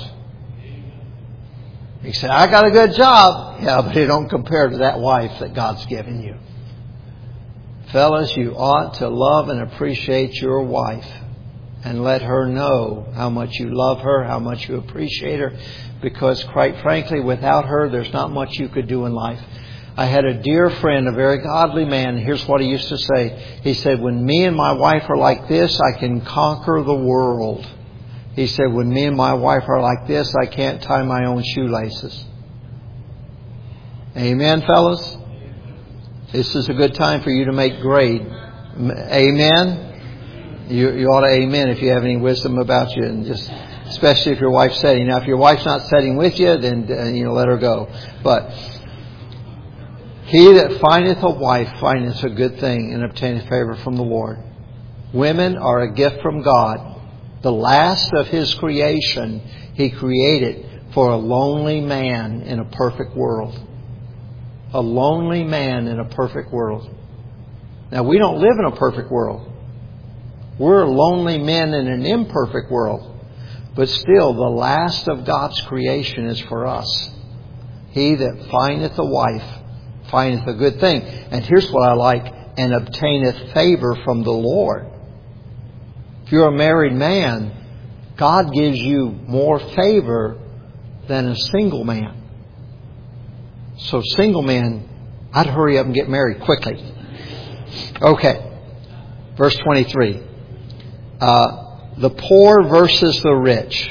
S1: You say, I got a good job. Yeah, but it don't compare to that wife that God's given you. Fellas, you ought to love and appreciate your wife and let her know how much you love her, how much you appreciate her, because quite frankly, without her, there's not much you could do in life. I had a dear friend, a very godly man. Here's what he used to say. He said, when me and my wife are like this, I can conquer the world. He said, when me and my wife are like this, I can't tie my own shoelaces. Amen, fellas? This is a good time for you to make grade. Amen? You, you ought to amen if you have any wisdom about you, and just especially if your wife's setting. Now, if your wife's not setting with you, then uh, you know, let her go. But he that findeth a wife findeth a good thing and obtaineth favor from the Lord. Women are a gift from God. The last of His creation, He created for a lonely man in a perfect world. A lonely man in a perfect world. Now, we don't live in a perfect world. We're lonely men in an imperfect world. But still, the last of God's creation is for us. He that findeth a wife findeth a good thing. And here's what I like. And obtaineth favor from the Lord. If you're a married man, God gives you more favor than a single man. So single men, I'd hurry up and get married quickly. Okay. Verse twenty-three. Uh, the poor versus the rich.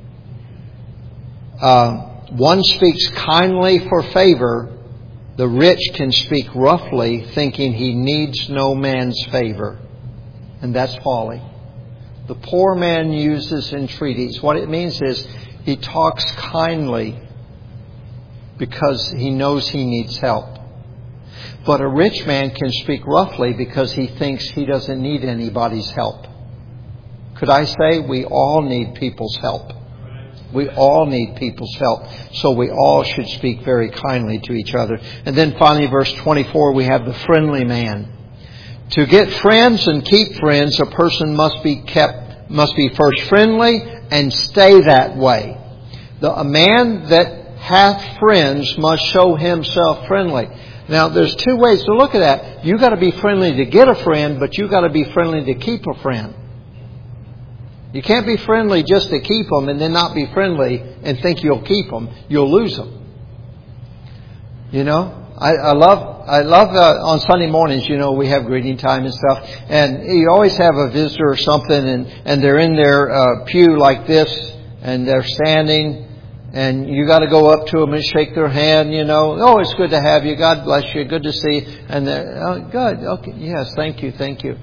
S1: Uh, one speaks kindly for favor. The rich can speak roughly, thinking he needs no man's favor. And that's folly. The poor man uses entreaties. What it means is he talks kindly because he knows he needs help. But a rich man can speak roughly because he thinks he doesn't need anybody's help. Could I say we all need people's help? We all need people's help. So we all should speak very kindly to each other. And then finally, verse twenty-four, we have the friendly man. To get friends and keep friends, a person must be kept, must be first friendly and stay that way. The, a man that hath friends must show himself friendly. Now, there's two ways to look at that. You got to be friendly to get a friend, but you got to be friendly to keep a friend. You can't be friendly just to keep them and then not be friendly and think you'll keep them. You'll lose them. You know, I, I love, I love uh, on Sunday mornings, you know, we have greeting time and stuff, and you always have a visitor or something, and, and they're in their uh, pew like this, and they're standing. And you got to go up to them and shake their hand, you know. Oh, it's good to have you. God bless you. Good to see you. And they're, oh, good. Okay. Yes. Thank you. Thank you.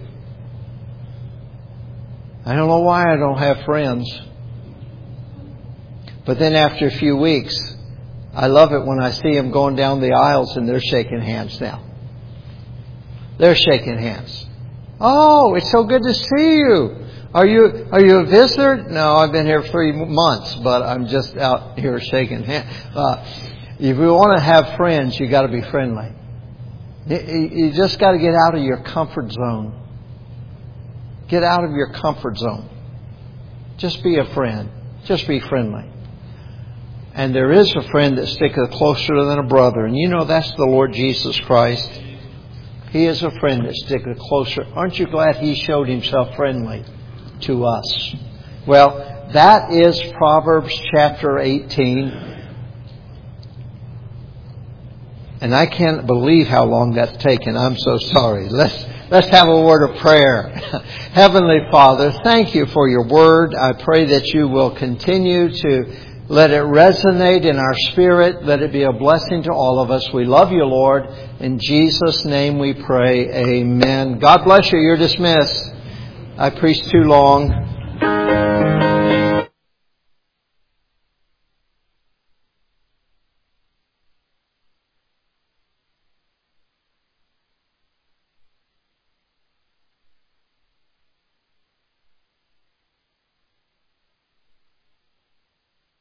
S1: I don't know why I don't have friends. But then after a few weeks, I love it when I see them going down the aisles and they're shaking hands now. They're shaking hands. Oh, it's so good to see you. Are you are you a visitor? No, I've been here three months, but I'm just out here shaking hands. Uh, if you want to have friends, you got to be friendly. You, you just got to get out of your comfort zone. Get out of your comfort zone. Just be a friend. Just be friendly. And there is a friend that sticketh closer than a brother, and you know that's the Lord Jesus Christ. He is a friend that sticketh closer. Aren't you glad He showed Himself friendly to us? Well, that is Proverbs chapter eighteen. And I can't believe how long that's taken. I'm so sorry. Let's let's have a word of prayer. Heavenly Father, thank you for your word. I pray that you will continue to let it resonate in our spirit. Let it be a blessing to all of us. We love you, Lord. In Jesus' name we pray. Amen. God bless you. You're dismissed. I preached too long.